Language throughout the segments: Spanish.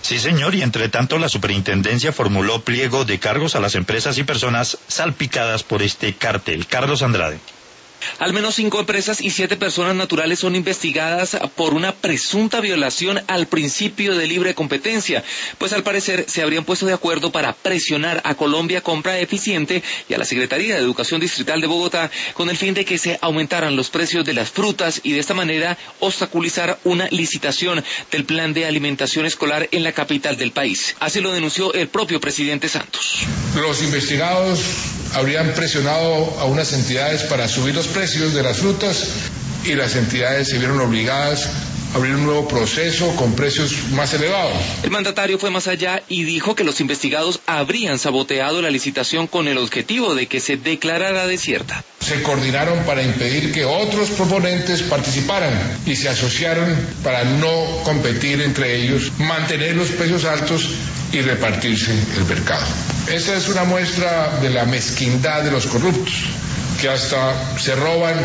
Sí, señor, y entre tanto la superintendencia formuló pliego de cargos a las empresas y personas salpicadas por este cártel. Carlos Andrade. Al menos 5 empresas y 7 personas naturales son investigadas por una presunta violación al principio de libre competencia, pues al parecer se habrían puesto de acuerdo para presionar a Colombia Compra Eficiente y a la Secretaría de Educación Distrital de Bogotá con el fin de que se aumentaran los precios de las frutas y de esta manera obstaculizar una licitación del plan de alimentación escolar en la capital del país. Así lo denunció el propio presidente Santos. Los investigados habrían presionado a unas entidades para subir los precios de las frutas y las entidades se vieron obligadas a abrir un nuevo proceso con precios más elevados. El mandatario fue más allá y dijo que los investigados habrían saboteado la licitación con el objetivo de que se declarara desierta. Se coordinaron para impedir que otros proponentes participaran y se asociaron para no competir entre ellos, mantener los precios altos y repartirse el mercado. Esa es una muestra de la mezquindad de los corruptos, que hasta se roban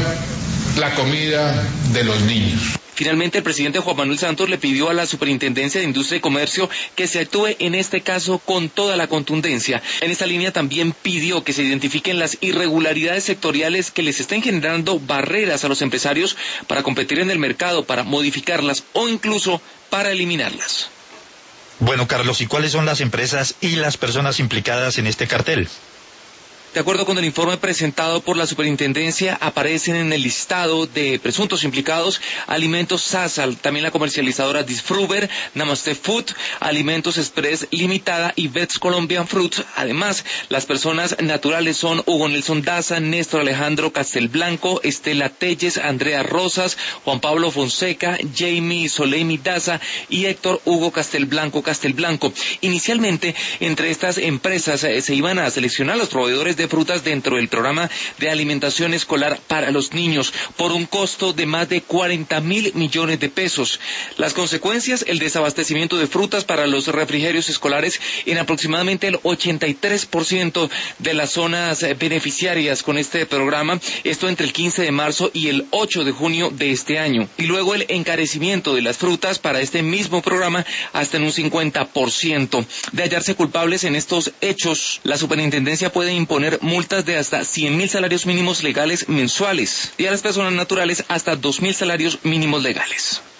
la comida de los niños. Finalmente, el presidente Juan Manuel Santos le pidió a la Superintendencia de Industria y Comercio que se actúe en este caso con toda la contundencia. En esta línea también pidió que se identifiquen las irregularidades sectoriales que les estén generando barreras a los empresarios para competir en el mercado, para modificarlas o incluso para eliminarlas. Bueno, Carlos, ¿y cuáles son las empresas y las personas implicadas en este cartel? De acuerdo con el informe presentado por la superintendencia, aparecen en el listado de presuntos implicados Alimentos Sasal, también la comercializadora Disfruber, Namaste Food, Alimentos Express Limitada y Vets Colombian Fruits. Además, las personas naturales son Hugo Nelson Daza, Néstor Alejandro Castelblanco, Estela Telles, Andrea Rosas, Juan Pablo Fonseca, Jamie Soleimi Daza y Héctor Hugo Castelblanco. Inicialmente, entre estas empresas se iban a seleccionar los proveedores de frutas dentro del programa de alimentación escolar para los niños por un costo de más de 40.000 millones de pesos. Las consecuencias, el desabastecimiento de frutas para los refrigerios escolares en aproximadamente el 83% de las zonas beneficiarias con este programa, esto entre el 15 de marzo y el 8 de junio de este año. Y luego el encarecimiento de las frutas para este mismo programa hasta en un 50%. De hallarse culpables en estos hechos, la superintendencia puede imponer multas de hasta 100.000 salarios mínimos legales mensuales y a las personas naturales hasta 2.000 salarios mínimos legales.